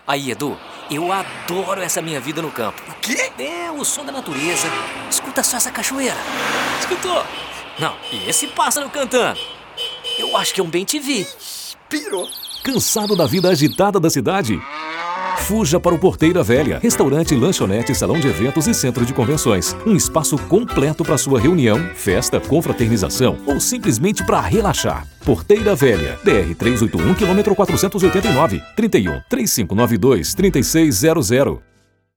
Aí, Edu, eu adoro essa minha vida no campo. O quê? É, o som da natureza. Escuta só essa cachoeira. Escutou? Não, e esse pássaro cantando? Eu acho que é um bem-te-vi. Pirou. Cansado da vida agitada da cidade? Fuja para o Porteira Velha, restaurante, lanchonete, salão de eventos e centro de convenções. Um espaço completo para sua reunião, festa, confraternização ou simplesmente para relaxar. Porteira Velha, BR 381, quilômetro 489, 31 3592 3600.